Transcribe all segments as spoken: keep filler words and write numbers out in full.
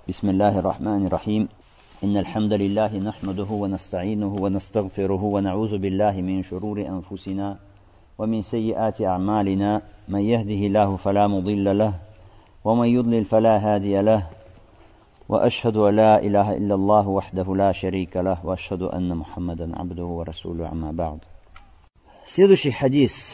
بسم الله الرحمن الرحيم إن الحمد لله نحمده ونستعينه ونستغفره ونعوذ بالله من شرور أنفسنا ومن سيئات أعمالنا من يهده الله فلا مضل له ومن يضلل فلا هادي له وأشهد أن لا إله إلا الله وحده لا شريك له وأشهد أن محمدا عبده ورسوله أما بعد. Следующий хадис.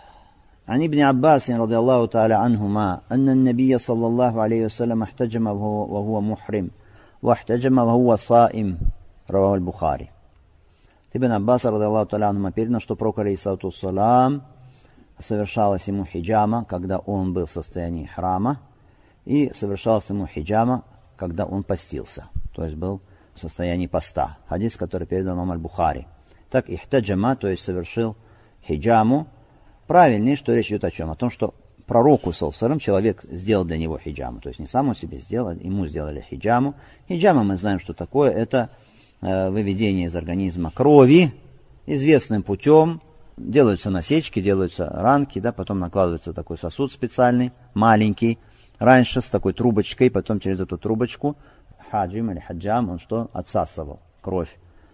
عن ابن عباس رضي الله تعالى عنهما أن النبي صلى الله عليه وسلم احتجم وهو محرم واحتجم وهو صائم. رواه البخاري. Ибн Аббас رضي الله تعالى عنهما передано, что пророк алейхиссалату вассалам совершалась ему хиджама, когда он был в состоянии храма, и совершалась ему хиджама, когда он постился, то есть был в состоянии поста. Хадис, который передал имам аль-Бухари. Так, ихтаджама, то есть совершил хиджаму. Правильнее, что речь идет о чем? О том, что пророку, саллаллаху алейхи ва саллям, человек сделал для него хиджаму. То есть не сам он себе сделал, ему сделали хиджаму. Хиджама, мы знаем, что такое. Это э, выведение из организма крови известным путем. Делаются насечки, делаются ранки, да, потом накладывается такой сосуд специальный, маленький. Раньше с такой трубочкой, потом через эту трубочку хаджим или хаджам, он что? Отсасывал кровь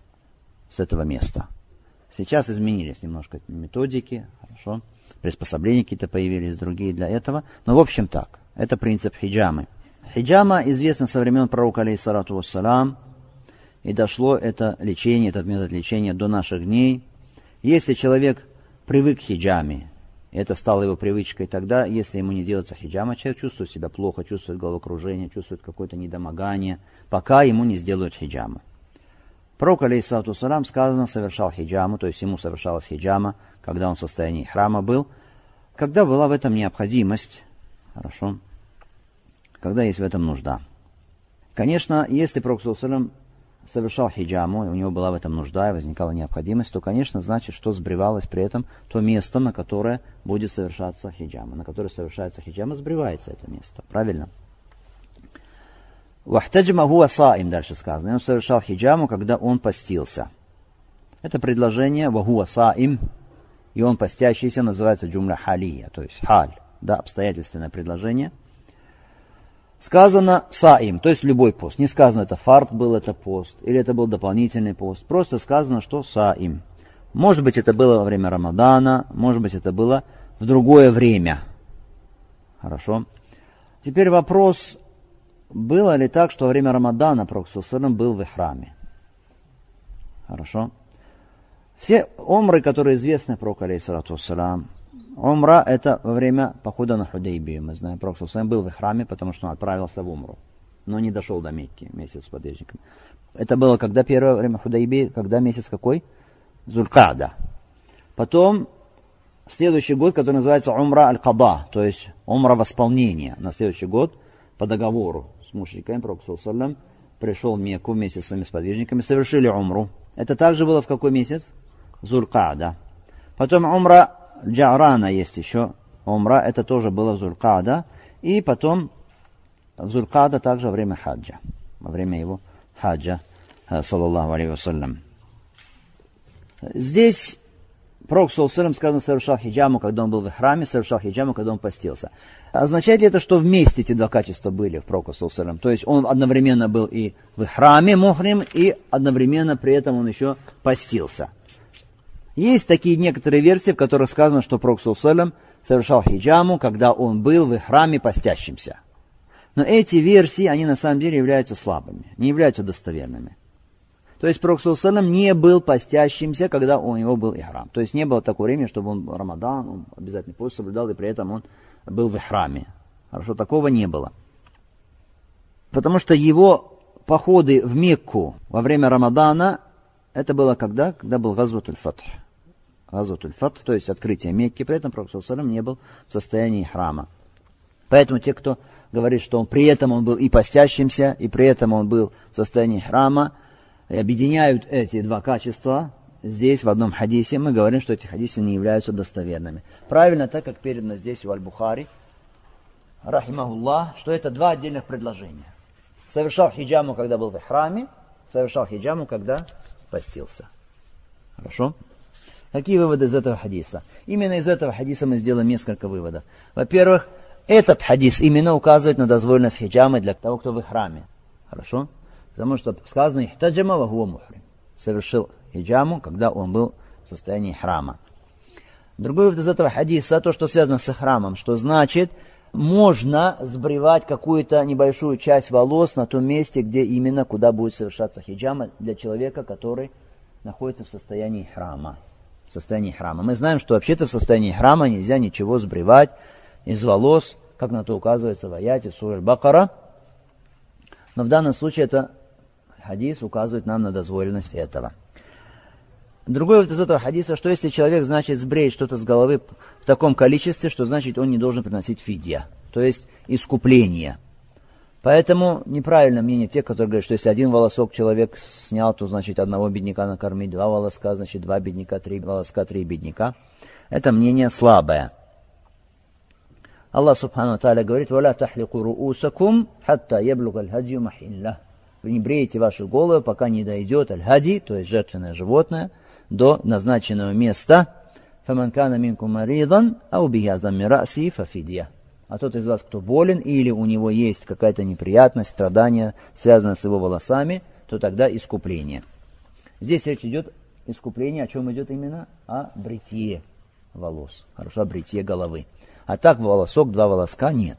с этого места. Сейчас изменились немножко методики, хорошо, приспособления какие-то появились, другие для этого. Но в общем так, это принцип хиджамы. Хиджама известна со времен пророка алейхиссалату вассалам, и дошло это лечение, этот метод лечения до наших дней. Если человек привык к хиджаме, это стало его привычкой, тогда, если ему не делается хиджама, человек чувствует себя плохо, чувствует головокружение, чувствует какое-то недомогание, пока ему не сделают хиджаму. Пророк, алейхиссалату вассалам, сказано, совершал хиджаму, то есть ему совершалась хиджама, когда он в состоянии храма был, когда была в этом необходимость, хорошо, когда есть в этом нужда. Конечно, если пророк, саллаллаху алейхи ва саллям, совершал хиджаму, и у него была в этом нужда, и возникала необходимость, то, конечно, значит, что сбривалось при этом то место, на которое будет совершаться хиджама. На которое совершается хиджама, сбривается это место. Правильно? «Вахтаджма хуа саим», дальше сказано. И он совершал хиджаму, когда он постился. Это предложение «вахуа саим», и он постящийся, называется джумля халия, то есть халь, да, обстоятельственное предложение. Сказано саим, то есть любой пост. Не сказано, это фард был, это пост, или это был дополнительный пост. Просто сказано, что саим. Может быть, это было во время Рамадана, может быть, это было в другое время. Хорошо. Теперь вопрос, было ли так, что во время Рамадана пророк саллаллаху алейхи ва саллям был в ихраме? Хорошо. Все умры, которые известны пророку алейхиссалату вассалям, умра — это во время похода на Худейбию. Мы знаем, пророк саллаллаху алейхи ва саллям был в ихраме, потому что он отправился в умру, но не дошел до Мекки вместе с подвижниками. Это было когда первое время Худейбии, когда месяц какой? Зулькаада. Потом следующий год, который называется умра аль-Када, то есть умра восполнения. На следующий год по договору с мушриками пророк саллаллаху алейхи ва саллям пришел в Мекку вместе с своими сподвижниками, совершили умру. Это также было в какой месяц? Зулькаада. Потом умра Джарана есть еще. Умра, это тоже было в Зулькаада. И потом в Зулькаада также во время хаджа. Во время его хаджа, саллаллаху алейхи ва саллям. Здесь пророк, саллаллаху алейхи ва саллям, сказано, совершал хиджаму, когда он был в храме, совершал хиджаму, когда он постился. Означает ли это, что вместе эти два качества были в пророка, саллаллаху алейхи ва саллям? То есть он одновременно был и в храме мухрим, и одновременно при этом он еще постился. Есть такие некоторые версии, в которых сказано, что пророк, саллаллаху алейхи ва саллям, совершал хиджаму, когда он был в храме постящимся. Но эти версии, они на самом деле являются слабыми, не являются достоверными. То есть пророк, саллаллаху алейхи ва саллям, не был постящимся, когда у него был ихрам. То есть не было такого времени, чтобы он Рамадан, он обязательно пост соблюдал, и при этом он был в ихраме. Хорошо, такого не было. Потому что его походы в Мекку во время Рамадана, это было когда? Когда был Газватуль Фатх. Газватуль Фатх, то есть открытие Мекки, при этом пророк, саллаллаху алейхи ва саллям, не был в состоянии храма. Поэтому те, кто говорит, что он при этом он был и постящимся, и при этом он был в состоянии храма, и объединяют эти два качества здесь, в одном хадисе, мы говорим, что эти хадисы не являются достоверными. Правильно, так как передано здесь у Аль-Бухари, рахимахуллах, что это два отдельных предложения. Совершал хиджаму, когда был в храме, совершал хиджаму, когда постился. Хорошо? Какие выводы из этого хадиса? Именно из этого хадиса мы сделаем несколько выводов. Во-первых, этот хадис именно указывает на дозволенность хиджамы для того, кто в храме. Хорошо? Потому что сказано «Ихтаджама ва хуа мухрим». Совершил хиджаму, когда он был в состоянии храма. Другой вывод из этого хадиса, то, что связано с храмом, что значит, можно сбривать какую-то небольшую часть волос на том месте, где именно, куда будет совершаться хиджама для человека, который находится в состоянии храма. В состоянии храма. Мы знаем, что вообще-то в состоянии храма нельзя ничего сбривать из волос, как на то указывается в аяте сура Аль-Бакара. Но в данном случае это хадис указывает нам на дозволенность этого. Другой вот из этого хадиса, что если человек, значит, сбреет что-то с головы в таком количестве, что значит он не должен приносить фидья, то есть искупление. Поэтому неправильно мнение тех, которые говорят, что если один волосок человек снял, то значит одного бедняка накормить, два волоска, значит два бедняка, три волоска, три бедняка. Это мнение слабое. Аллах Субхану ва Тааля говорит: «Валя тахлику руусакум, хатта яблуга аль-хадью махилля». Вы не бреете ваши головы, пока не дойдет аль-хади, то есть жертвенное животное, до назначенного места. «Фаман кана минкум маридан, ау биhi азам мин ра'си фафидья». А тот из вас, кто болен, или у него есть какая-то неприятность, страдание, связанное с его волосами, то тогда искупление. Здесь речь идет искупление, о чем идет именно? О бритье волос. Хорошо, о бритье головы. А так волосок, два волоска нет.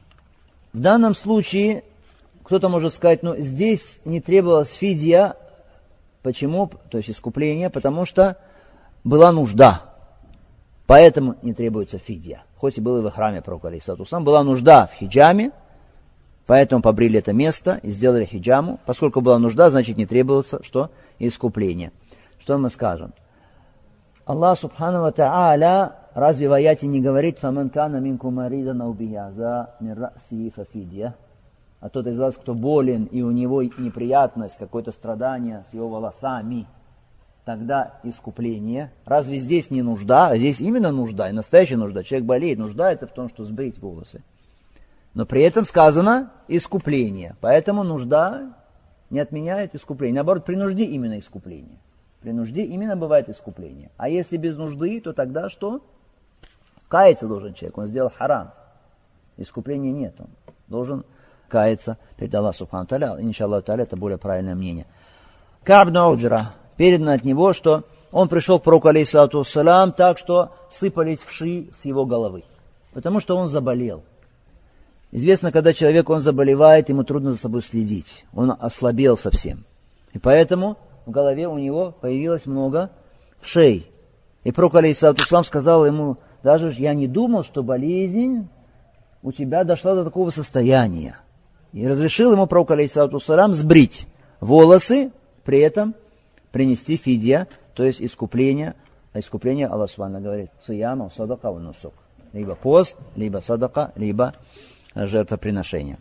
В данном случае кто-то может сказать, ну здесь не требовалась фидья. Почему? То есть искупление, потому что была нужда. Поэтому не требуется фидья. Хоть и было и в храме пророка алейхиссалату вассалам, была нужда в хиджаме, поэтому побрили это место и сделали хиджаму. Поскольку была нужда, значит не требовалось что? Искупление. Что мы скажем? Аллах Субхану ва Тааля разве в аяте не говорит «Фаман кана минкум маридан ау биhi азам мин ра'си фафидья»? А тот из вас, кто болен, и у него неприятность, какое-то страдание с его волосами, тогда искупление. Разве здесь не нужда? А здесь именно нужда, и настоящая нужда. Человек болеет, нуждается в том, что сбрить волосы. Но при этом сказано искупление. Поэтому нужда не отменяет искупление. Наоборот, при нужде именно искупление. При нужде именно бывает искупление. А если без нужды, то тогда что? Каяться должен человек. Он сделал харам. Искупления нет. Он должен каяться перед Аллахом Субхану Тааля. Иншаллаху Тааля, это более правильное мнение. Ка'б ибн Уджра. Передано от него, что он пришел к пророку алейхиссалату вассалам так, что сыпались вши с его головы. Потому что он заболел. Известно, когда человек, он заболевает, ему трудно за собой следить. Он ослабел совсем. И поэтому в голове у него появилось много вшей. И пророк алейхиссалату вассалам сказал ему: даже я не думал, что болезнь у тебя дошла до такого состояния. И разрешил ему пророк алейхиссалату вассалам сбрить волосы, при этом принести фидья, то есть искупление. А искупление, Аллах Субхану говорит, сияма, садака, нусук. Либо пост, либо садака, либо жертвоприношение.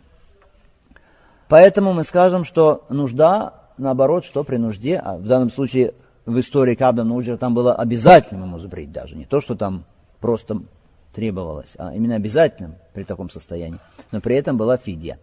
Поэтому мы скажем, что нужда, наоборот, что при нужде, а в данном случае в истории Ка'ба ибн Уджра там было обязательным ему сбрить даже, не то, что там просто требовалось, а именно обязательным при таком состоянии. Но при этом была фидья.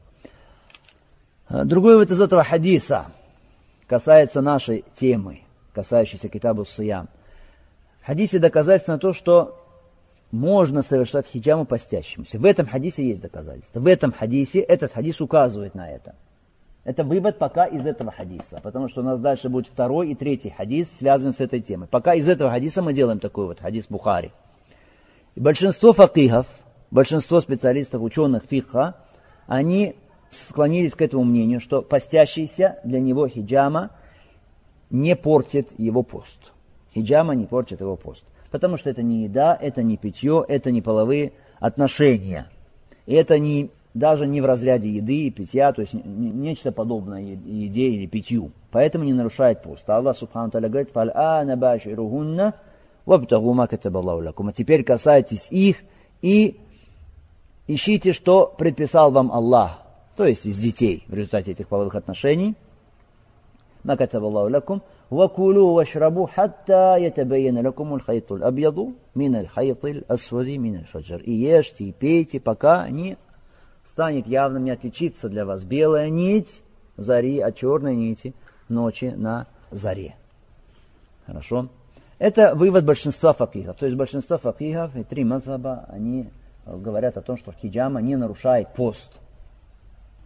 Другой вывод из этого хадиса касается нашей темы, касающейся китабу Сиям. В хадисе доказательство на то, что можно совершать хиджаму постящемуся. В этом хадисе есть доказательство. В этом хадисе, этот хадис указывает на это. Это вывод пока из этого хадиса, потому что у нас дальше будет второй и третий хадис, связанный с этой темой. Пока из этого хадиса мы делаем такой вот хадис Бухари. И большинство факихов, большинство специалистов, ученых фикха, они склонились к этому мнению, что постящийся для него хиджама не портит его пост. Хиджама не портит его пост. Потому что это не еда, это не питье, это не половые отношения. И это не, даже не в разряде еды и питья, то есть нечто подобное еде или питью. Поэтому не нарушает пост. Аллах Субхану Тааля говорит: «Фал'ана баширухунна вабтагу ма катабаллаху лакум». А теперь касайтесь их и ищите, что предписал вам Аллах. То есть из детей в результате этих половых отношений. «Ма катабаллаху лакум». وَكُلُوا وَاشْرَبُوا حَتَّى يَتَبَيَّنَ لَكُمُ الْخَيْطُ الْأَبْيَضُ مِنَ الْخَيْطِ الْأَسْوَدِ مِنَ الْفَجْرِ. И ешьте, и пейте, пока не станет явным, не отличится для вас белая нить зари от черной нити ночи на заре. Хорошо? Это вывод большинства факихов. То есть большинство факихов и три мазхаба, они говорят о том, что хиджама не нарушает пост.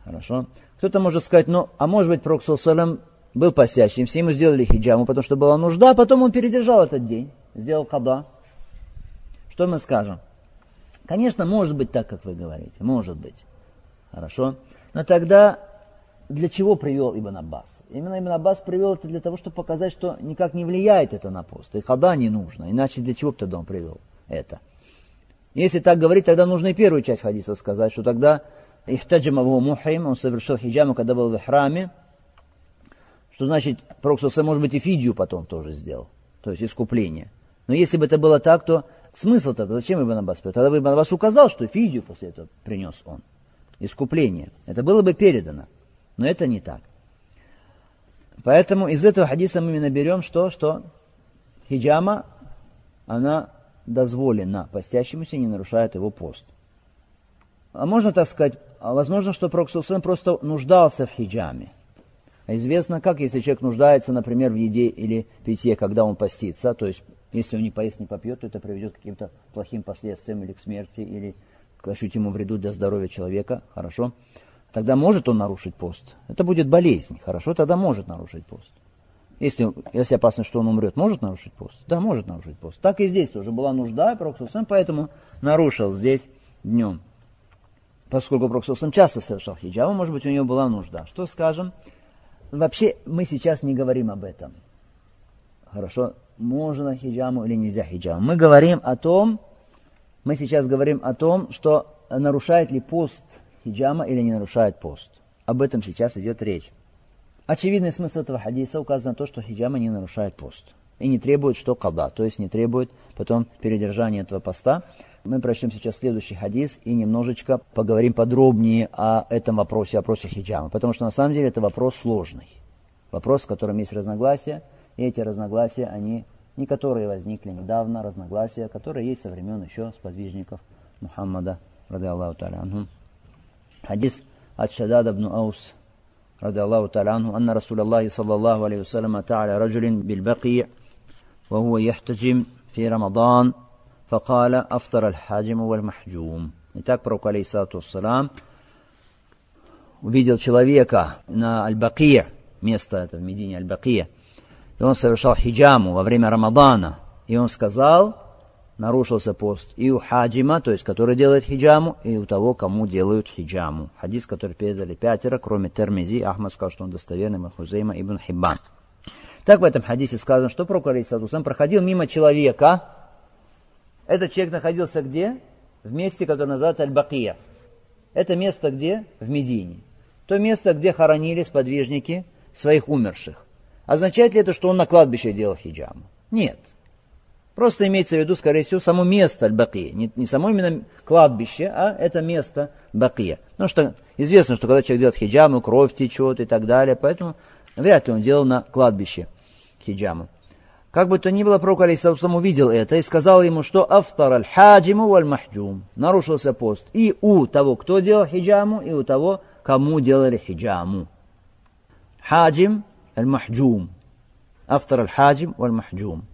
Хорошо. Кто-то может сказать, ну, а может быть, Пророк саллаллаху алейхи ва саллям был постящимся, ему сделали хиджаму, потому что была нужда, а потом он передержал этот день, сделал када. Что мы скажем? Конечно, может быть так, как вы говорите, может быть. Хорошо. Но тогда для чего привел Ибн Аббас? Именно Ибн Аббас привел это для того, чтобы показать, что никак не влияет это на пост. И када не нужно, иначе для чего бы тогда он привел это? Если так говорить, тогда нужно и первую часть хадиса сказать, что тогда ихтаджама ву мухрим, он совершил хиджаму, когда был в ихраме, что значит, Пророк саллаллаху алейхи ва саллям, может быть, и фидию потом тоже сделал, то есть искупление. Но если бы это было так, то смысл тогда, зачем Ибн Аббас привел? Тогда бы Ибн Аббас указал, что фидию после этого принес он, искупление. Это было бы передано, но это не так. Поэтому из этого хадиса мы именно берем, что, что хиджама, она дозволена постящемуся, не нарушает его пост. А можно так сказать, возможно, что Пророк саллаллаху алейхи ва саллям просто нуждался в хиджаме. Известно, как если человек нуждается, например, в еде или питье, когда он постится, то есть если он не поест, не попьет, то это приведет к каким-то плохим последствиям или к смерти, или к ощутимому вреду для здоровья человека, хорошо? Тогда может он нарушить пост. Это будет болезнь, хорошо? Тогда может нарушить пост. Если, если опасно, что он умрет, может нарушить пост? Да, может нарушить пост. Так и здесь тоже была нужда, Пророк саллаллаху алейхи ва саллям поэтому нарушил здесь днем. Поскольку Пророк саллаллаху алейхи ва саллям часто совершал хиджаму, может быть, у него была нужда. Что скажем? Вообще, мы сейчас не говорим об этом. Хорошо? Можно хиджаму или нельзя хиджаму. Мы говорим о том, мы сейчас говорим о том, что нарушает ли пост хиджама или не нарушает пост. Об этом сейчас идет речь. Очевидный смысл этого хадиса указан на то, что хиджама не нарушает пост. И не требует, что када, то есть не требует потом передержания этого поста. Мы прочтем сейчас следующий хадис и немножечко поговорим подробнее о этом вопросе, о вопросе хиджама. Потому что на самом деле это вопрос сложный. Вопрос, в котором есть разногласия. И эти разногласия, они не которые возникли недавно, разногласия, которые есть со времен еще сподвижников Мухаммада, ради Аллаху та'аля анху. Хадис от Шадада ибн Аус, ради Аллаху та'аля анху, анна Расулаллахи саллаллаху алейхи ва саллям та'аля раджулин бил баки, ва хуа яхтаджим фи Рамадан, факаля афтар аль-хаджим валь-махджум. Итак, Пророк алейхиссалату вассалам увидел человека на Аль-Бакия, место это в Медине Аль-Бакия, и он совершал хиджаму во время Рамадана. И он сказал, нарушился пост и у хаджима, то есть который делает хиджаму, и у того, кому делают хиджаму. Хадис, который передали пятеро, кроме Термизи, Ахмад сказал, что он достоверный, Ибн Хузейма, Ибн Хиббан. Так в этом хадисе сказано, что Пророк алейхиссалату вассалам проходил мимо человека. Этот человек находился где? В месте, которое называется Аль-Бакия. Это место где? В Медине. То место, где хоронили сподвижники своих умерших. Означает ли это, что он на кладбище делал хиджаму? Нет. Просто имеется в виду, скорее всего, само место Аль-Бакия. Не, не само именно кладбище, а это место Бакия. Потому что известно, что когда человек делает хиджаму, кровь течет и так далее. Поэтому вряд ли он делал на кладбище хиджаму. Как бы то ни было, Пророк алейхиссалату вассалам увидел это и сказал ему, что афтар аль-хаджиму валь-махджум. Нарушился пост и у того, кто делал хиджаму, и у того, кому делали хиджаму. Хаджим аль-махджум. Афтар аль-хаджим валь-махджум.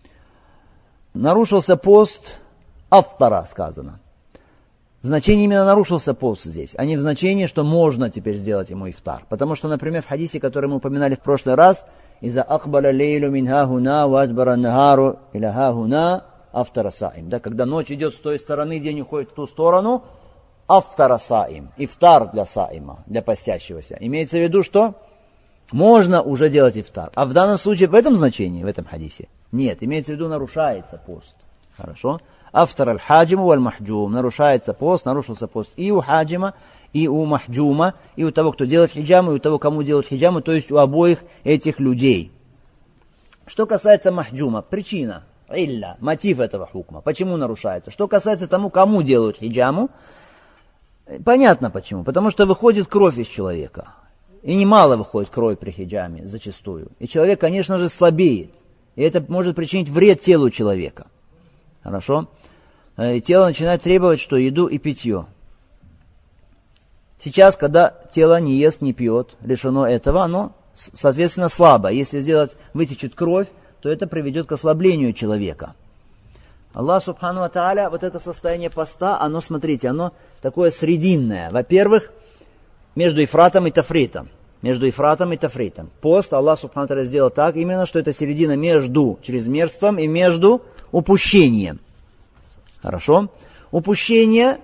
Нарушился пост автора, сказано. В значении именно нарушился пост здесь, а не в значении, что можно теперь сделать ему ифтар. Потому что, например, в хадисе, который мы упоминали в прошлый раз, «Иза акбаля лейлю мин хахуна, ва адбара нахару иля хахуна, автара саим». Да, когда ночь идет с той стороны, день уходит в ту сторону, автара саим, ифтар для саима, для постящегося. Имеется в виду, что можно уже делать ифтар. А в данном случае, в этом значении, в этом хадисе, нет, имеется в виду, нарушается пост. Хорошо? Афтар аль-хаджиму валь-махджум. Нарушается пост, нарушился пост и у хаджима, и у махджума, и у того, кто делает хиджаму, и у того, кому делают хиджаму, то есть у обоих этих людей. Что касается махджума, причина, илля, мотив этого хукма, почему нарушается. Что касается тому, кому делают хиджаму, понятно почему. Потому что выходит кровь из человека. И немало выходит кровь при хиджаме, зачастую. И человек, конечно же, слабеет. И это может причинить вред телу человека. Хорошо? И тело начинает требовать, что еду и питье. Сейчас, когда тело не ест, не пьет, лишено этого, оно, соответственно, слабо. Если сделать, вытечет кровь, то это приведет к ослаблению человека. Аллах Субхану ва Тааля, вот это состояние поста, оно, смотрите, оно такое срединное. Во-первых, между Ифратом и Тафритом. Между Ифратом и Тафритом. Пост Аллах Субхану ва Тааля сделал так, именно, что это середина между чрезмерством и между упущением. Хорошо? Упущение,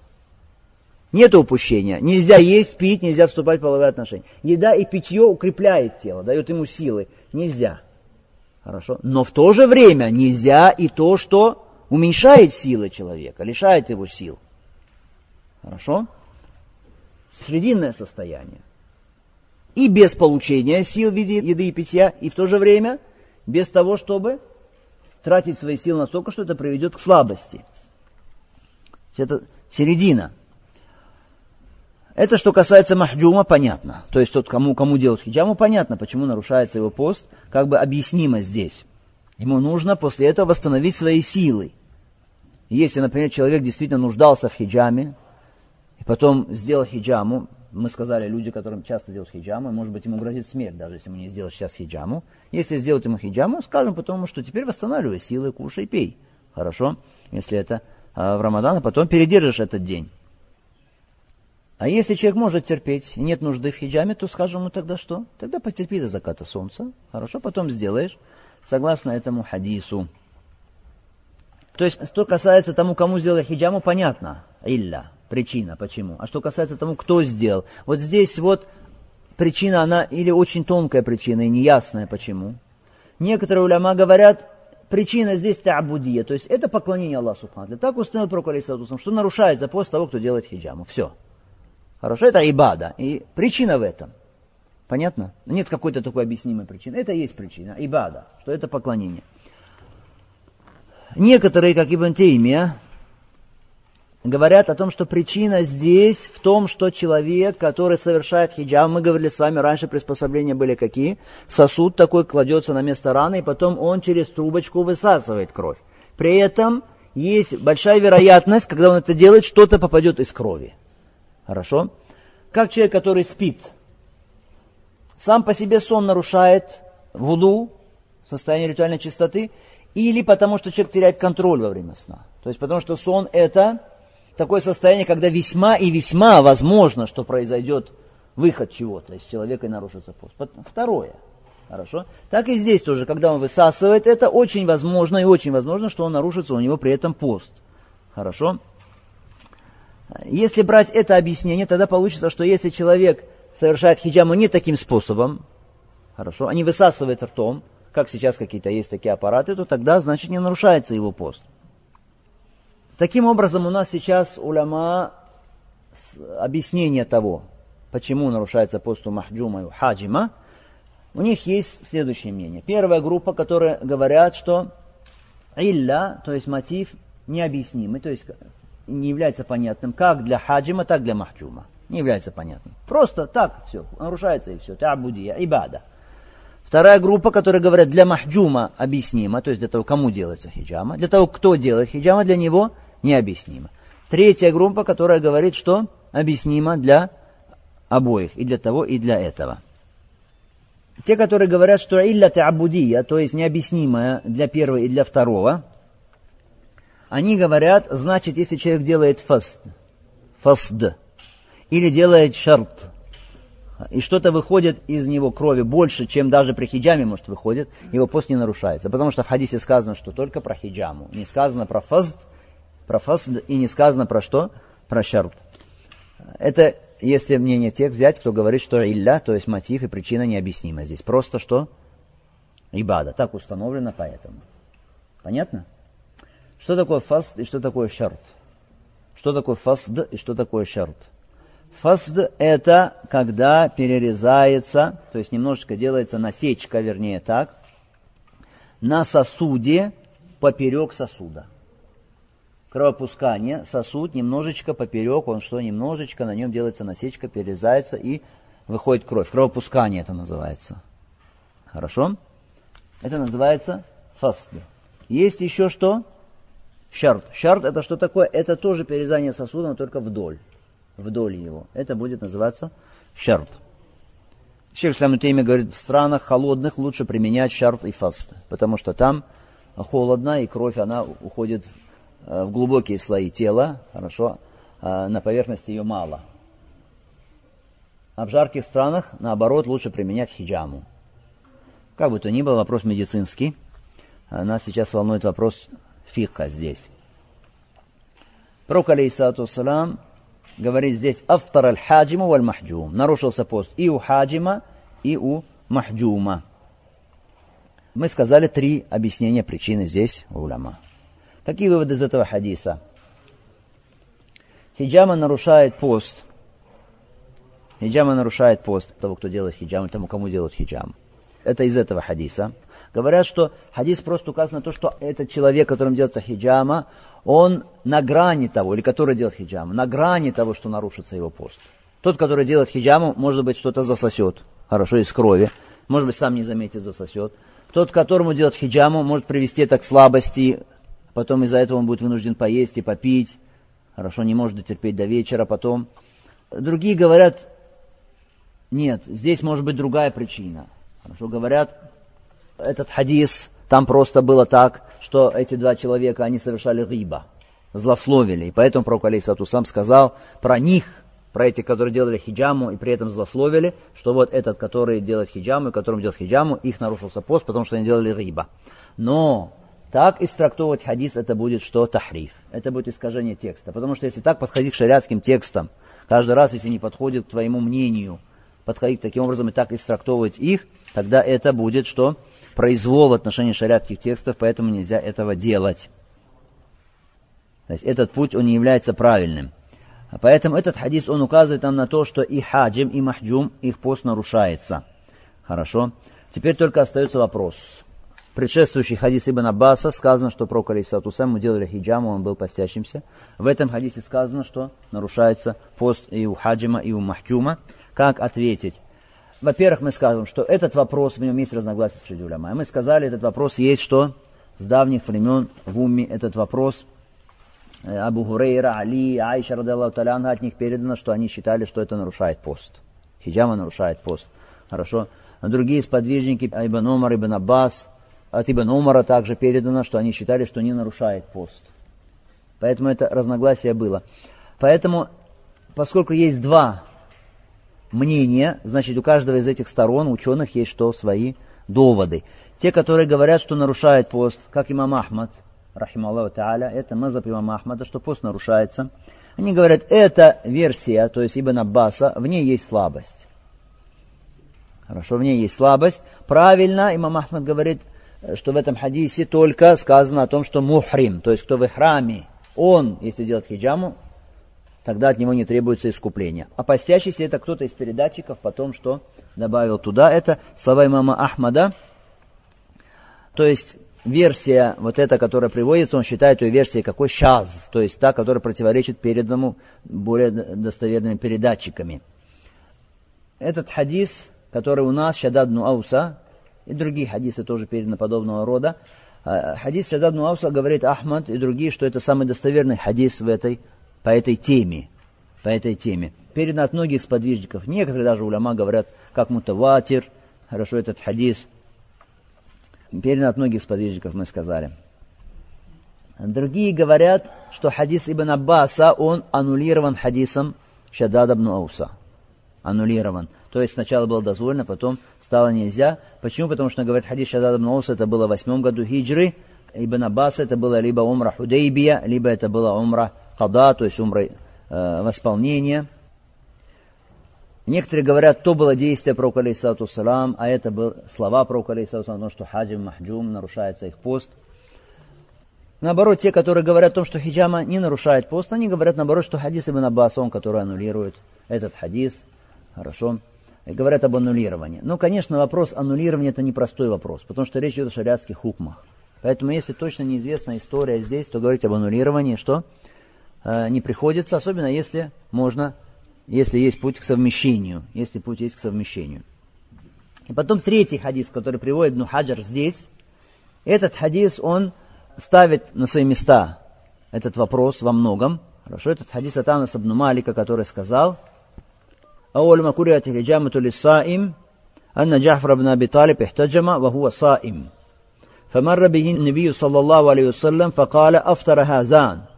нет упущения. Нельзя есть, пить, нельзя вступать в половые отношения. Еда и питье укрепляет тело, дает ему силы. Нельзя. Хорошо? Но в то же время нельзя и то, что уменьшает силы человека, лишает его сил. Хорошо? Срединное состояние. И без получения сил в виде еды и питья, и в то же время без того, чтобы тратить свои силы настолько, что это приведет к слабости. Это середина. Это что касается махджума, понятно. То есть тот, кому, кому делать хиджаму, понятно, почему нарушается его пост, как бы объяснимо здесь. Ему нужно после этого восстановить свои силы. Если, например, человек действительно нуждался в хиджаме, и потом сделал хиджаму, мы сказали, люди, которым часто делают хиджаму, может быть, ему грозит смерть, даже если ему не сделать сейчас хиджаму. Если сделать ему хиджаму, скажем потом, что теперь восстанавливай силы, кушай, пей. Хорошо? Если это а, в Рамадан, а потом передержишь этот день. А если человек может терпеть, и нет нужды в хиджаме, то скажем ему тогда что? Тогда потерпи до заката солнца. Хорошо? Потом сделаешь, согласно этому хадису. То есть, что касается тому, кому сделали хиджаму, понятно. Илля. Причина, почему. А что касается тому, кто сделал. Вот здесь вот причина, она или очень тонкая причина, и неясная, почему. Некоторые уляма говорят, причина здесь та'абудия, то есть это поклонение Аллаху Субхану ва Тааля. Так установил пророк, алейхиссалату, что нарушается пост того, кто делает хиджаму. Все. Хорошо, это ибада. И причина в этом. Понятно? Нет какой-то такой объяснимой причины. Это и есть причина. Ибада, что это поклонение. Некоторые, как Ибн Теймия, говорят о том, что причина здесь в том, что человек, который совершает хиджам, мы говорили с вами раньше, приспособления были какие? Сосуд такой кладется на место раны, и потом он через трубочку высасывает кровь. При этом есть большая вероятность, когда он это делает, что-то попадет из крови. Хорошо? Как человек, который спит. Сам по себе сон нарушает вуду, состояние ритуальной чистоты, или потому что человек теряет контроль во время сна. То есть потому что сон это такое состояние, когда весьма и весьма возможно, что произойдет выход чего-то из человека и нарушится пост. Второе. Хорошо? Так и здесь тоже, когда он высасывает, это очень возможно и очень возможно, что он нарушится у него при этом пост. Хорошо? Если брать это объяснение, тогда получится, что если человек совершает хиджаму не таким способом, хорошо, а не высасывает ртом, как сейчас какие-то есть такие аппараты, то тогда, значит, не нарушается его пост. Таким образом, у нас сейчас уляма объяснение того, почему нарушается пост у махджума и у хаджима, у них есть следующее мнение. Первая группа, которые говорят, что илля, то есть мотив, необъяснимый, то есть не является понятным как для хаджима, так и для махджума. Не является понятным. Просто так все, нарушается и все. Та'абудия, ибада. Вторая группа, которые говорят, для махджума объяснимо, то есть для того, кому делается хиджама, для того, кто делает хиджама, для него необъяснимо. Третья группа, которая говорит, что объяснимо для обоих, и для того, и для этого. Те, которые говорят, что илля та'абудия, то есть необъяснимое для первого и для второго, они говорят, значит, если человек делает фасд, фасд, или делает шарт, и что-то выходит из него крови больше, чем даже при хиджаме, может, выходит, его пост не нарушается. Потому что в хадисе сказано, что только про хиджаму. Не сказано про фасд, про фасд и не сказано про что? Про шарт. Это, если мнение тех взять, кто говорит, что илля, то есть мотив и причина необъяснима здесь. Просто что? Ибада. Так установлено поэтому. Понятно? Что такое фасд и что такое шарт? Что такое фасд и что такое шарт? Фасд – это когда перерезается, то есть немножечко делается насечка, вернее так, на сосуде поперек сосуда. Кровопускание, сосуд немножечко поперек, он что, немножечко, на нем делается насечка, перерезается и выходит кровь. Кровопускание это называется. Хорошо? Это называется фасд. Есть еще что? Шарт. Шарт это что такое? Это тоже перерезание сосуда, но только вдоль. Вдоль его. Это будет называться шарт. Шейх Ислам Ибн Теймия говорит, в странах холодных лучше применять шарт и фаст, потому что там холодно, и кровь, она уходит в, в глубокие слои тела, хорошо, а на поверхности ее мало. а в жарких странах, наоборот, лучше применять хиджаму. Как бы то ни было, вопрос медицинский. Нас сейчас волнует вопрос фикха здесь. Пророк, алейхиссалату вассалам, говорит здесь «Афтар аль-хаджиму валь-махджум». Нарушился пост и у хаджима, и у махджума. Мы сказали три объяснения причины здесь у уляма. Какие выводы из этого хадиса? Хиджама нарушает пост. Хиджама нарушает пост того, кто делает хиджаму, тому, кому делают хиджаму. Это из этого хадиса. Говорят, что хадис просто указывает на то, что этот человек, которым делается хиджама, он на грани того, или который делает хиджаму, на грани того, что нарушится его пост. Тот, который делает хиджаму, может быть, что-то засосет, хорошо, из крови, может быть, сам не заметит, засосет. Тот, которому делает хиджаму, может привести это к слабости, потом из-за этого он будет вынужден поесть и попить, хорошо, не может дотерпеть до вечера потом. Другие говорят, нет, здесь может быть другая причина. Хорошо, говорят, этот хадис, там просто было так, что эти два человека, они совершали риба, злословили. И поэтому пророк алейхиссалату вассалам сказал про них, про этих, которые делали хиджаму и при этом злословили, что вот этот, который делает хиджаму и которому делает хиджаму, их нарушился пост, потому что они делали риба. Но так истрактовывать хадис, это будет что? Тахриф. Это будет искажение текста. Потому что если так подходить к шариатским текстам, каждый раз, если не подходит к твоему мнению, подходить таким образом и так истрактовывать их, тогда это будет что? Произвол в отношении шариатских текстов, поэтому нельзя этого делать. То есть этот путь, он не является правильным. Поэтому этот хадис, он указывает нам на то, что и хаджим, и махджум, их пост нарушается. Хорошо. Теперь только остается вопрос. Предшествующий хадис Ибн Аббаса сказано, что пророк алейхиссалату вассалам, мы делали хиджаму, он был постящимся. В этом хадисе сказано, что нарушается пост и у хаджима, и у махджума. Как ответить? Во-первых, мы скажем, что этот вопрос, в нем есть разногласия среди уляма. Мы сказали, этот вопрос есть, что с давних времен в умме этот вопрос Абу Хурейра, Али, Айша, радиаллаху та'аля анха, от них передано, что они считали, что это нарушает пост. Хиджама нарушает пост. Хорошо. А другие сподвижники, Ибн Умар, Ибн Аббас, от Ибн Умара также передано, что они считали, что не нарушает пост. Поэтому это разногласие было. Поэтому, поскольку есть два мнения, значит, у каждого из этих сторон, ученых, есть что? Свои доводы. Те, которые говорят, что нарушает пост, как имам Ахмад, рахималлаху та'аля, это мазхаб имама Ахмада, что пост нарушается. Они говорят, эта версия, то есть Ибн Аббаса, в ней есть слабость. Хорошо, в ней есть слабость. Правильно, имам Ахмад говорит, что в этом хадисе только сказано о том, что мухрим, то есть кто в ихраме, он, если делает хиджаму, тогда от него не требуется искупление. А постящийся это кто-то из передатчиков потом что добавил туда. Это слова имама Ахмада. То есть версия вот эта, которая приводится, он считает ее версией какой? Шаз, то есть та, которая противоречит переданному более достоверными передатчиками. Этот хадис, который у нас, Шаддад ибн Ауса, и другие хадисы тоже переданы подобного рода. Хадис Шаддад ибн Ауса говорит Ахмад и другие, что это самый достоверный хадис в этой, по этой теме. По этой теме. Передано от многих сподвижников. Некоторые даже уляма говорят, как мутаватир. Хорошо, этот хадис. Передано от многих сподвижников, мы сказали. Другие говорят, что хадис Ибн Аббаса, он аннулирован хадисом Шаддада ибн Ауса. Аннулирован. То есть сначала было дозволено, потом стало нельзя. Почему? Потому что, говорит, хадис Шаддада ибн Ауса, это было в восьмом году хиджры. Ибн Аббаса, это было либо умра Худейбия, либо это было умра Када, то есть умра э, восполнения. Некоторые говорят, то было действие пророка алейхиссалату вассалам, а это были слова пророка алейхиссалату вассалам, потому что хаджим, махджум, нарушается их пост. Наоборот, те, которые говорят о том, что хиджама не нарушает пост, они говорят наоборот, что хадис Ибн Аббаса, он, который аннулирует этот хадис. Хорошо. И говорят об аннулировании. Ну, конечно, вопрос аннулирования это непростой вопрос, потому что речь идет о шариатских хукмах. Поэтому, если точно неизвестна история здесь, то говорить об аннулировании, что э, не приходится, особенно если можно, если есть путь к совмещению, если путь есть к совмещению. И потом третий хадис, который приводит Ибн Хаджар здесь, этот хадис, он ставит на свои места этот вопрос во многом. Хорошо, этот хадис от Анаса ибн Малика, который сказал, أول ما كرهت الحجامة للصائم أن جعفر بن أبي طالب احتجم وهو صائم فمر به النبي صلى الله عليه وسلم فقال أفطر هذان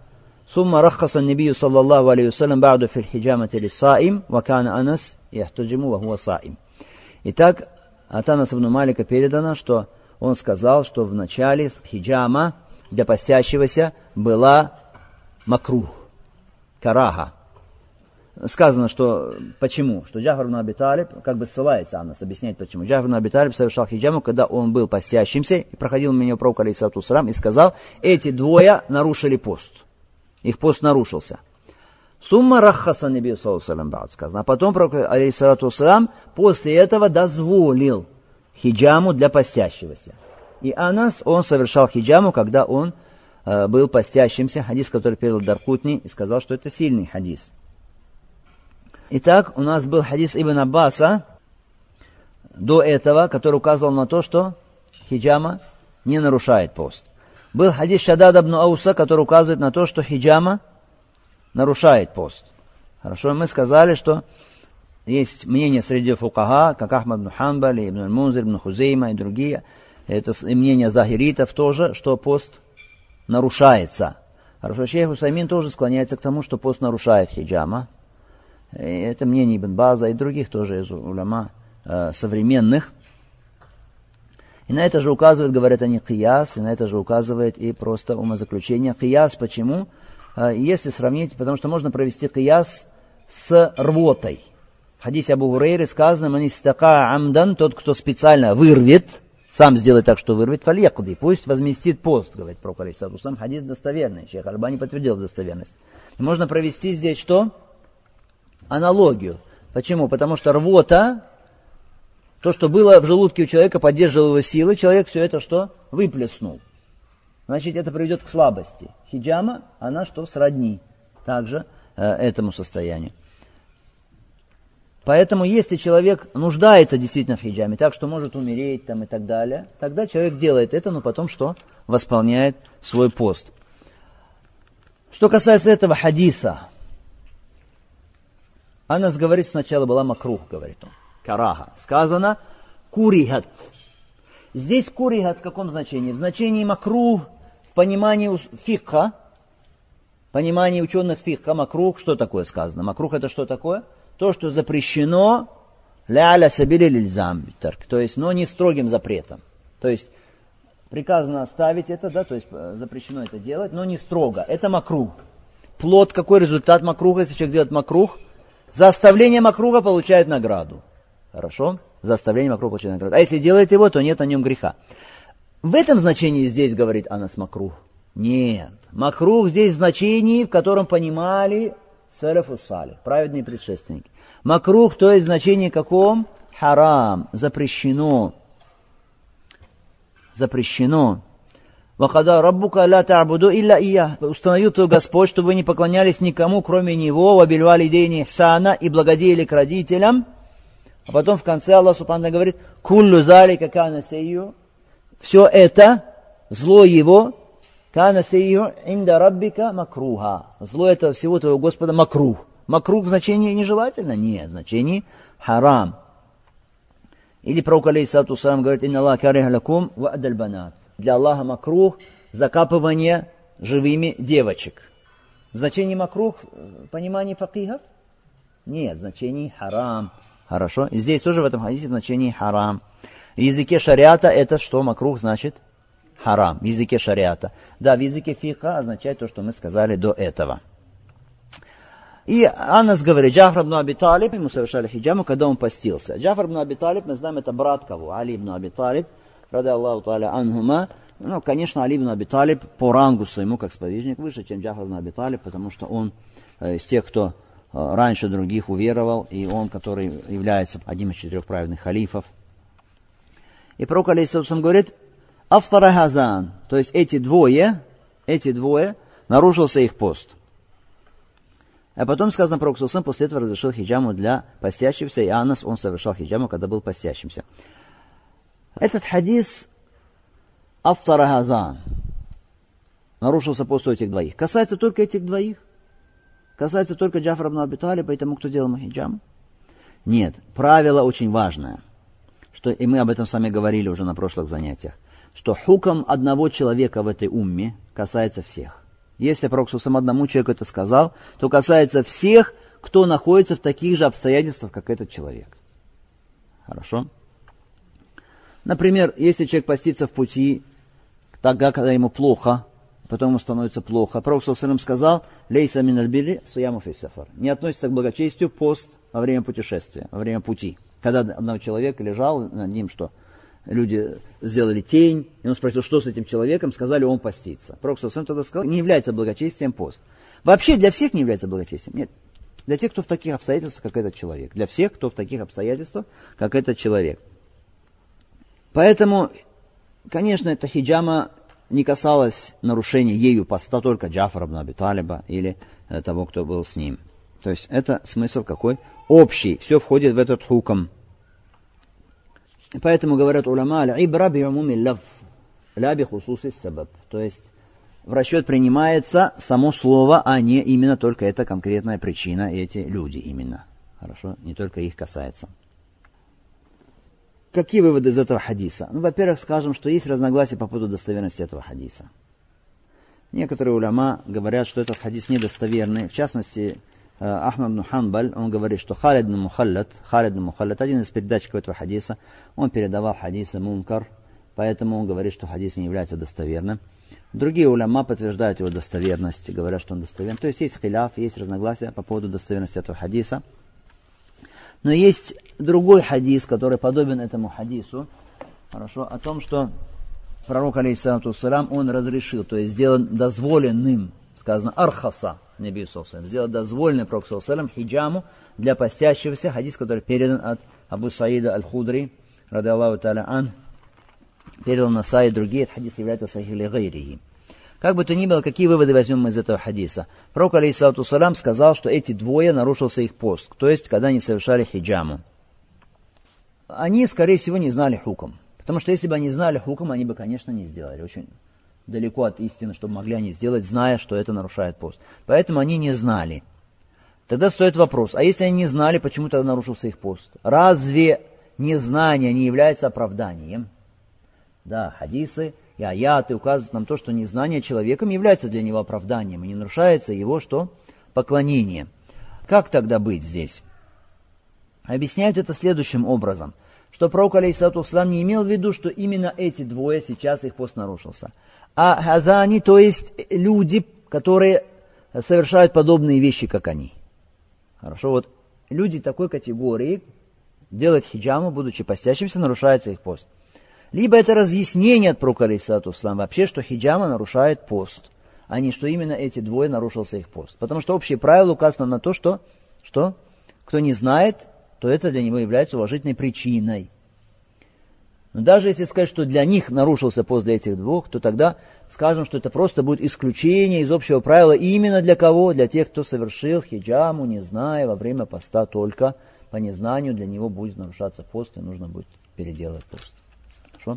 ثم رخص النبي صلى الله عليه وسلم بعد في الحجامة للصائم وكان أنس يحتجم وهو صائم. Итак, от Анаса ибн Малика передано, что он сказал, что в начале хиджама для постящегося была макрух, караха. Сказано, что почему? Что Джафар ибн Аби Талиб, как бы ссылается Анас, объясняет почему. Джафар ибн Аби Талиб совершал хиджаму, когда он был постящимся, и проходил мимо пророк, алейхиссалату вассалам, и сказал, эти двое нарушили пост. Их пост нарушился. Сумма раххаса набию саллаллаху алейхи ва саллям, сказано. А потом пророк, алейхиссалату вассалам, после этого дозволил хиджаму для постящегося. И Анас, он совершал хиджаму, когда он э, был постящимся. Хадис, который передал Даркутни, и сказал, что это сильный хадис. Итак, у нас был хадис Ибн Аббаса до этого, который указывал на то, что хиджама не нарушает пост. Был хадис Шаддада ибн Ауса, который указывает на то, что хиджама нарушает пост. Хорошо, мы сказали, что есть мнение среди фукаха, как Ахмад ибн Ханбаль, Ибн аль-Мунзир, Ибн Хузейма и другие. Это мнение захиритов тоже, что пост нарушается. Хорошо, шейх Усаймин тоже склоняется к тому, что пост нарушает хиджама. Это мнение Ибн База и других тоже из уляма э, современных. И на это же указывает, говорят они, кияс, и на это же указывает и просто умозаключение. Кияс почему? Э, если сравнить, потому что можно провести кияс с рвотой. В хадисе Абу Гурейры сказано, «Ман истака амдан», тот, кто специально вырвет, сам сделает так, что вырвет, фальякуди, пусть возместит пост, говорит пророк, алейхиссалату вассалам. Хадис достоверный, шейх Альбани подтвердил достоверность. И можно провести здесь что? Аналогию. Почему? Потому что рвота, то, что было в желудке у человека, поддерживало его силы, человек все это что? Выплеснул. Значит, это приведет к слабости. Хиджама, она что? Сродни также э, этому состоянию. Поэтому, если человек нуждается действительно в хиджаме, так что может умереть там, и так далее, тогда человек делает это, но потом что? Восполняет свой пост. Что касается этого хадиса, Анас говорит, сначала была макрух, говорит он. Караха. Сказано курихат. Здесь курихат в каком значении? В значении макрух, в понимании фикха, понимании ученых фикха, макрух, что такое сказано? Макрух это что такое? То, что запрещено ля-аля сабили лильзам, то есть, но не строгим запретом. То есть, приказано оставить это, да, то есть, запрещено это делать, но не строго. Это макрух. Плод, какой результат макруха, если человек делает макрух? За оставление макруха получает награду. Хорошо? За оставление макруха получает награду. А если делает его, то нет на нем греха. В этом значении здесь говорит Анас макрух. Нет. Макрух здесь в значении, в котором понимали салафу салих, праведные предшественники. Макрух, то есть в значении каком? Харам. Запрещено. Запрещено. «Вахада раббука ла та'буду илля ия». Установил твой Господь, чтобы вы не поклонялись никому, кроме Него, «Вабильвали дейни ихсана», и благодеяли к родителям. А потом в конце Аллах Субхану говорит «Куллю залика кана сейю». Все это, зло его, кана сейю инда раббика макруха. Зло этого всего твоего Господа макрух. Макрух в значении нежелательно? Нет, в значении харам. Или пророк алейхиссалату вассалам говорит «Инна Аллах кариха лакум ва адаль банат». Для Аллаха макрух закапывание живыми девочек. В значении макрух, в понимании факихов? Нет, в значении харам. Хорошо. И здесь тоже в этом хадисе в значении харам. В языке шариата это что макрух значит? Харам. В языке шариата. Да, в языке фиха означает то, что мы сказали до этого. И Анас говорит, Джафар ибн Аби Талиб, ему совершали хиджаму, когда он постился. Джафар ибн Аби Талиб, мы знаем, это брат кого? Али ибн Аби Талиб, ради Аллаху та'аля анхума. Ну, конечно, Али ибн Аби Талиб по рангу своему, как сподвижник, выше, чем Джафар ибн Аби Талиб, потому что он э, из тех, кто э, раньше других уверовал, и он, который является одним из четырех праведных халифов. И пророк алейхиссалам говорит, «Афтара хазан», то есть эти двое, эти двое, нарушился их пост. А потом сказано, пророк саллаллаху после этого разрешил хиджаму для постящихся, и Анас, он совершал хиджаму, когда был постящимся. Этот хадис «Афтара хазан», нарушился пост у этих двоих. Касается только этих двоих? Касается только Джафара ибн Аби Талиба и тому, кто делал хиджам? Нет, правило очень важное, что, и мы об этом с вами говорили уже на прошлых занятиях, что хуком одного человека в этой умме касается всех. Если Пророк сам одному человеку это сказал, то касается всех, кто находится в таких же обстоятельствах, как этот человек. Хорошо? Например, если человек постится в пути, тогда, когда ему плохо, потом ему становится плохо. Пророк ﷺ сказал: «Лейса мин аль-бирри суяму фи сафар». Не относится к благочестию пост во время путешествия, во время пути. Когда одного человека лежал над ним, что люди сделали тень, и он спросил, что с этим человеком, сказали, он постится. Пророк ﷺ тогда сказал: не является благочестием пост. Вообще для всех не является благочестием. Нет. Для тех, кто в таких обстоятельствах, как этот человек. Для всех, кто в таких обстоятельствах, как этот человек. Поэтому, конечно, эта хиджама не касалось нарушения ею поста только Джафара ибн Аби Талиба или э, того, кто был с ним. То есть это смысл какой? Общий. Все входит в этот хукам. Поэтому говорят уляма: аль-ибра би-умуми лафз, ля би-хусуси сабаб. То есть в расчет принимается само слово, а не именно только эта конкретная причина, эти люди именно. Хорошо? Не только их касается. Какие выводы из этого хадиса? Ну, во-первых, скажем, что есть разногласия по поводу достоверности этого хадиса. Некоторые уляма говорят, что этот хадис недостоверный. В частности, Ахмад ибн Ханбаль, он говорит, что Халид ибн Мухаллад, Халид ибн Мухаллад, один из передатчиков этого хадиса, он передавал хадисы мункар, поэтому он говорит, что хадис не является достоверным. Другие уляма подтверждают его достоверность, говорят, что он достоверен. То есть есть хиляф, есть разногласия по поводу достоверности этого хадиса. Но есть другой хадис, который подобен этому хадису, хорошо, о том, что пророк, алейхиссалату вассалям, он разрешил, то есть сделан дозволенным, сказано архаса, набию саллаллаху, сделал дозволенным пророк, саллаллаху алейхи ва саллям, хиджаму для постящегося, хадис, который передан от Абу Саида аль-Худри, ради Аллаху та'аля ан, передал Насаи и другие, этот хадис является сахих ли гайрихи. Как бы то ни было, какие выводы возьмем мы из этого хадиса? Пророк, алейхиссалату вассалям, сказал, что эти двое нарушился их пост, то есть, когда они совершали хиджаму. Они, скорее всего, не знали хукм. Потому что если бы они знали хукм, они бы, конечно, не сделали. Очень далеко от истины, чтобы могли они сделать, зная, что это нарушает пост. Поэтому они не знали. Тогда стоит вопрос, а если они не знали, почему тогда нарушился их пост? Разве незнание не является оправданием? Да, хадисы и аяты указывают нам то, что незнание человеком является для него оправданием, и не нарушается его что? Поклонение. Как тогда быть здесь? Объясняют это следующим образом, что пророк, алейхиссалату вассалям, не имел в виду, что именно эти двое сейчас их пост нарушился. А хазани, то есть люди, которые совершают подобные вещи, как они. Хорошо, вот люди такой категории делают хиджаму, будучи постящимся, нарушается их пост. Либо это разъяснение от пророка, алейхиссалату вассалям, вообще, что хиджама нарушает пост, а не что именно эти двое нарушился их пост. Потому что общее правило указано на то, что, что кто не знает, то это для него является уважительной причиной. Но даже если сказать, что для них нарушился пост для этих двух, то тогда скажем, что это просто будет исключение из общего правила именно для кого? Для тех, кто совершил хиджаму, не зная, во время поста только по незнанию, для него будет нарушаться пост, и нужно будет переделать пост. Хорошо?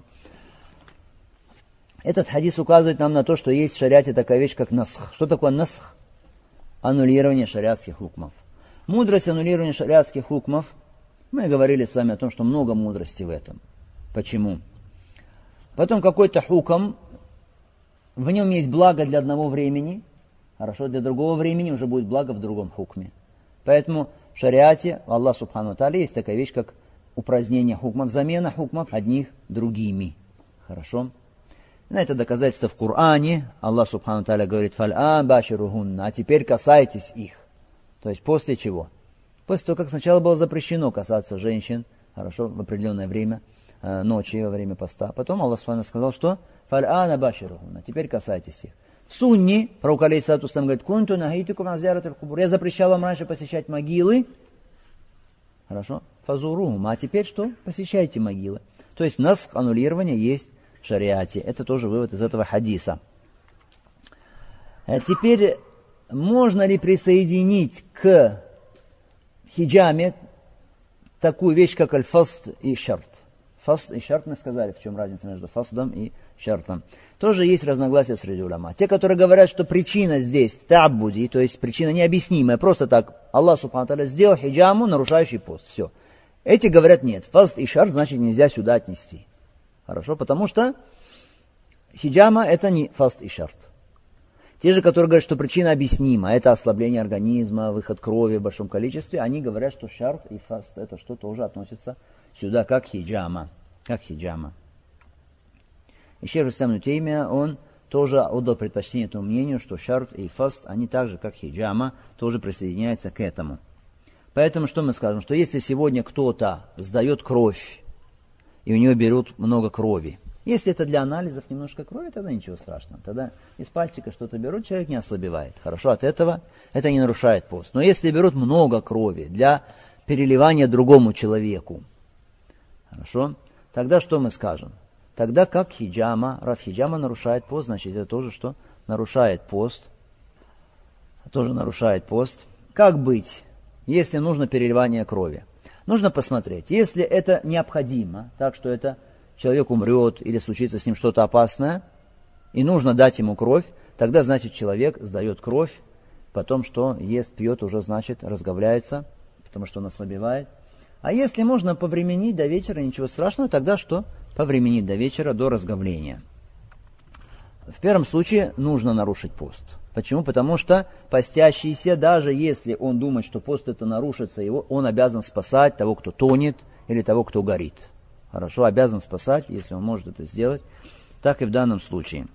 Этот хадис указывает нам на то, что есть в шариате такая вещь, как насх. Что такое насх? Аннулирование шариатских хукмов. Мудрость аннулирования шариатских хукмов. Мы говорили с вами о том, что много мудрости в этом. Почему? Потом какой-то хукм, в нем есть благо для одного времени, хорошо, для другого времени уже будет благо в другом хукме. Поэтому в шариате, Аллах субхану ва тааля, есть такая вещь, как упразднение хукмов, замена хукмов одних другими. Хорошо? На это доказательство в Коране. Аллах субхану ва тааля говорит: «Фал'ан баширухунна», а теперь касайтесь их. То есть после чего? После того, как сначала было запрещено касаться женщин, хорошо, в определенное время, э, ночи, во время поста. Потом Аллах субхану сказал, что «Фал'ана баширухунна», теперь касайтесь их. В сунне пророк, алейхиссалату вассалям, говорит: «Кунту нахайтукум ан зиярати аль-кубур», я запрещал вам раньше посещать могилы, хорошо, фазурухум, а теперь что? Посещайте могилы. То есть насх, аннулирование есть в шариате. Это тоже вывод из этого хадиса. А теперь, можно ли присоединить к хиджаме такую вещь, как аль-фасд и шарт? Фасд и шарт, мы сказали, в чем разница между фасдом и шартом. Тоже есть разногласия среди уляма. Те, которые говорят, что причина здесь та'аббуди, то есть причина необъяснимая, просто так Аллах субхану ва тааля сделал хиджаму, нарушающий пост. Все. Эти говорят, нет, фасд и шарт, значит, нельзя сюда отнести. Хорошо, потому что хиджама это не фасд и шарт. Те же, которые говорят, что причина объяснима, это ослабление организма, выход крови в большом количестве, они говорят, что шарт и фаст это что тоже относится сюда, как хиджама. Как хиджама. И шейх ислам ибн Теймия, он тоже отдал предпочтение этому мнению, что шарт и фаст, они так же, как хиджама, тоже присоединяются к этому. Поэтому что мы скажем? Что если сегодня кто-то сдает кровь, и у него берут много крови, если это для анализов немножко крови, тогда ничего страшного. Тогда из пальчика что-то берут, человек не ослабевает. Хорошо, от этого это не нарушает пост. Но если берут много крови для переливания другому человеку, хорошо, тогда что мы скажем? Тогда как хиджама, раз хиджама нарушает пост, значит это тоже что? Нарушает пост. Тоже нарушает пост. Как быть, если нужно переливание крови? Нужно посмотреть, если это необходимо, так что это человек умрет или случится с ним что-то опасное, и нужно дать ему кровь, тогда, значит, человек сдает кровь, потом что ест, пьет, уже, значит, разговляется, потому что он ослабевает. А если можно повременить до вечера, ничего страшного, тогда что? Повременить до вечера, до разговления. В первом случае нужно нарушить пост. Почему? Потому что постящийся, даже если он думает, что пост это нарушится, его, он обязан спасать того, кто тонет, или того, кто горит. Хорошо, обязан спасать, если он может это сделать. Так и в данном случае.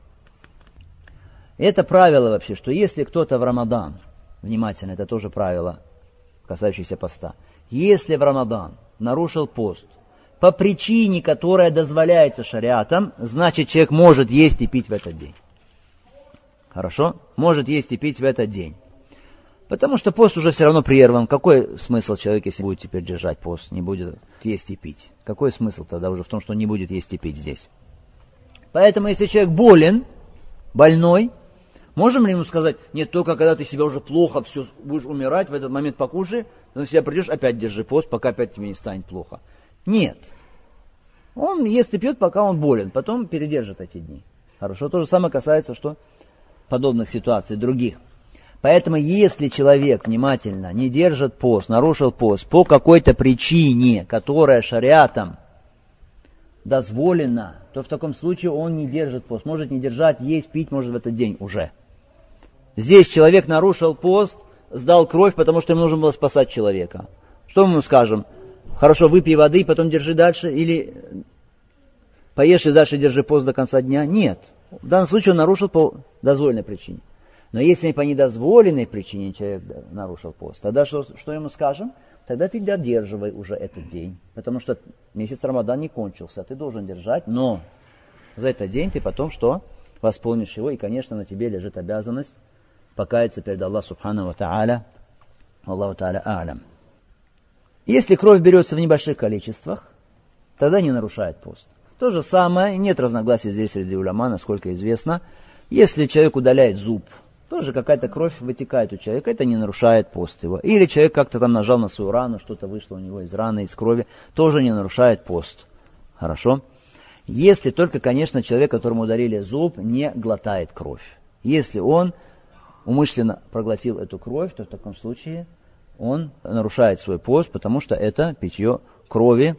Это правило вообще, что если кто-то в Рамадан, внимательно, это тоже правило, касающееся поста, если в Рамадан нарушил пост по причине, которая дозволяется шариатом, значит человек может есть и пить в этот день. Хорошо? Может есть и пить в этот день. Потому что пост уже все равно прерван. Какой смысл человек, если будет теперь держать пост, не будет есть и пить? Какой смысл тогда уже в том, что он не будет есть и пить здесь? Поэтому, если человек болен, больной, можем ли ему сказать, нет, только когда ты себя уже плохо, все, будешь умирать, в этот момент покушай, но себя придешь, опять держи пост, пока опять тебе не станет плохо. Нет. Он ест и пьет, пока он болен, потом передержит эти дни. Хорошо? То же самое касается, что подобных ситуаций, других. Поэтому, если человек внимательно не держит пост, нарушил пост по какой-то причине, которая шариатом дозволена, то в таком случае он не держит пост. Может не держать, есть, пить может в этот день уже. Здесь человек нарушил пост, сдал кровь, потому что ему нужно было спасать человека. Что мы ему скажем? Хорошо, выпей воды, потом держи дальше, или поешь и дальше держи пост до конца дня? Нет. В данном случае он нарушил по дозволенной причине. Но если по недозволенной причине человек нарушил пост, тогда что, что ему скажем? Тогда ты додерживай уже этот день. Потому что месяц Рамадан не кончился, ты должен держать, но за этот день ты потом что? Восполнишь его, и, конечно, на тебе лежит обязанность покаяться перед Аллахом Субхану ва Тааля. Аллаху Тааля А'лям. Если кровь берется в небольших количествах, тогда не нарушает пост. То же самое, нет разногласий здесь среди уляма, насколько известно. Если человек удаляет зуб, тоже какая-то кровь вытекает у человека, это не нарушает пост его. Или человек как-то там нажал на свою рану, что-то вышло у него из раны, из крови, тоже не нарушает пост. Хорошо? Если только, конечно, человек, которому ударили зуб, не глотает кровь. Если он умышленно проглотил эту кровь, то в таком случае он нарушает свой пост, потому что это питье крови,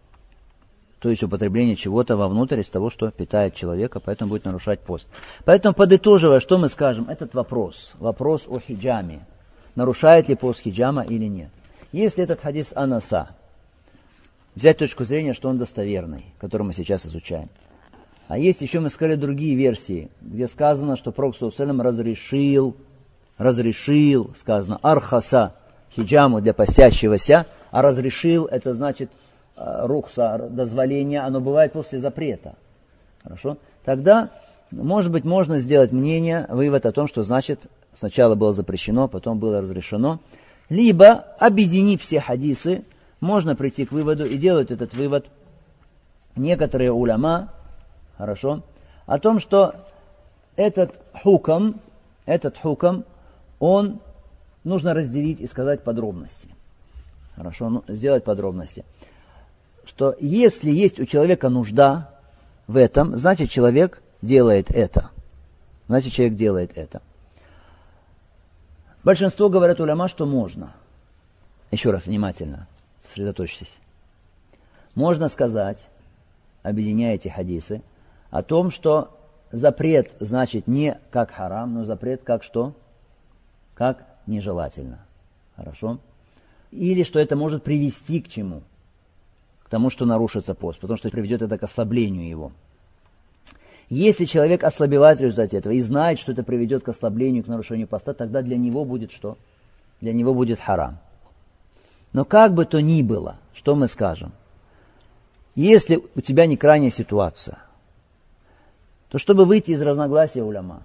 то есть употребление чего-то вовнутрь из того, что питает человека, поэтому будет нарушать пост. Поэтому, подытоживая, что мы скажем? Этот вопрос, вопрос о хиджаме. Нарушает ли пост хиджама или нет? Если этот хадис Анаса, взять точку зрения, что он достоверный, который мы сейчас изучаем. А есть еще, мы сказали, другие версии, где сказано, что Пророк саллаллаху алейхи ва саллям разрешил, разрешил, сказано, архаса, хиджаму для постящегося, а разрешил, это значит, рухса, дозволение, оно бывает после запрета. Хорошо? Тогда, может быть, можно сделать мнение, вывод о том, что значит, сначала было запрещено, потом было разрешено. Либо, объединив все хадисы, можно прийти к выводу и делать этот вывод некоторые уляма, хорошо, о том, что этот хукам, этот хукам, он нужно разделить и сказать подробности. Хорошо, ну, сделать подробности. Что если есть у человека нужда в этом, значит человек делает это. Значит человек делает это. Большинство говорят уляма, что можно. Еще раз внимательно, сосредоточьтесь. Можно сказать, объединяя эти хадисы, о том, что запрет значит не как харам, но запрет как что? Как нежелательно. Хорошо? Или что это может привести к чему? К тому, что нарушится пост, потому что приведет это к ослаблению его. Если человек ослабевает в результате этого и знает, что это приведет к ослаблению, к нарушению поста, тогда для него будет что? Для него будет харам. Но как бы то ни было, что мы скажем? Если у тебя не крайняя ситуация, то чтобы выйти из разногласия уляма,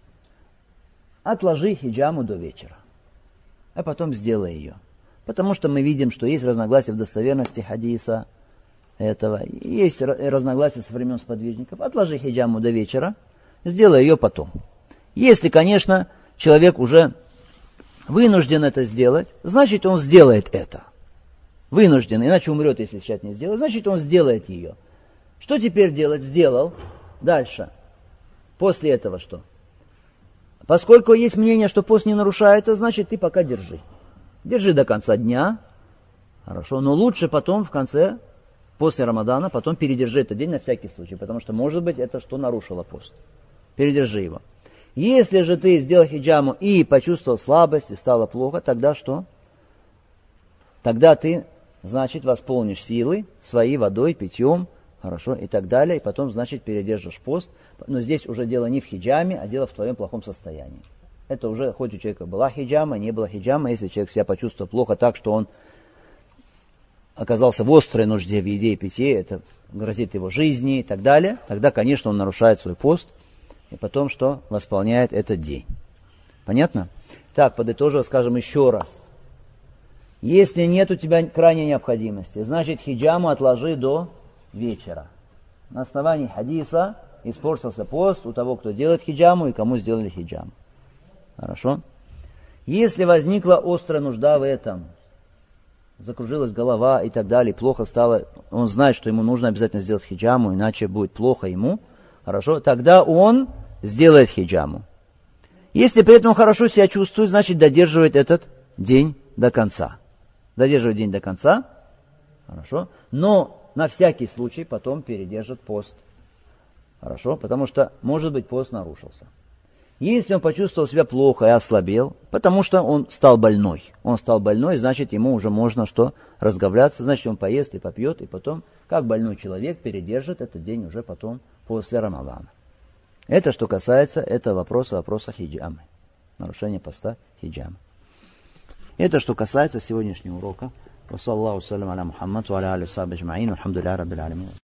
отложи хиджаму до вечера, а потом сделай ее. Потому что мы видим, что есть разногласия в достоверности хадиса этого, есть разногласия со времен сподвижников. Отложи хиджаму до вечера, сделай ее потом. Если, конечно, человек уже вынужден это сделать, значит, он сделает это. Вынужден, иначе умрет, если сейчас не сделает, значит, он сделает ее. Что теперь делать? Сделал. Дальше. После этого что? Поскольку есть мнение, что пост не нарушается, значит, ты пока держи. Держи до конца дня. Хорошо. Но лучше потом, в конце, после Рамадана, потом передержи этот день на всякий случай. Потому что, может быть, это что нарушило пост. Передержи его. Если же ты сделал хиджаму и почувствовал слабость, и стало плохо, тогда что? Тогда ты, значит, восполнишь силы своей водой, питьем, хорошо, и так далее. И потом, значит, передержишь пост. Но здесь уже дело не в хиджаме, а дело в твоем плохом состоянии. Это уже, хоть у человека была хиджама, не была хиджама, если человек себя почувствовал плохо так, что он оказался в острой нужде в еде и питье, это грозит его жизни и так далее, тогда, конечно, он нарушает свой пост, и потом что? Восполняет этот день. Понятно? Так, подытожив, скажем еще раз. Если нет у тебя крайней необходимости, значит, хиджаму отложи до вечера. На основании хадиса испортился пост у того, кто делает хиджаму, и кому сделали хиджаму. Хорошо? Если возникла острая нужда в этом, закружилась голова и так далее, плохо стало, он знает, что ему нужно обязательно сделать хиджаму, иначе будет плохо ему, хорошо, тогда он сделает хиджаму. Если при этом он хорошо себя чувствует, значит, додерживает этот день до конца. Додерживает день до конца, хорошо, но на всякий случай потом передержит пост. Хорошо, потому что, может быть, пост нарушился. Если он почувствовал себя плохо и ослабел, потому что он стал больной. Он стал больной, значит, ему уже можно что? Разговляться, значит, он поест и попьет, и потом, как больной человек, передержит этот день уже потом после Рамадана. Это что касается этого вопроса, вопроса хиджамы. Нарушение поста хиджамы. Это что касается сегодняшнего урока. Wa sallallahu sallam ala Muhammад wa ala alihi wa sahbihi ajma'in. Алхамдулиллахи раббил аламин.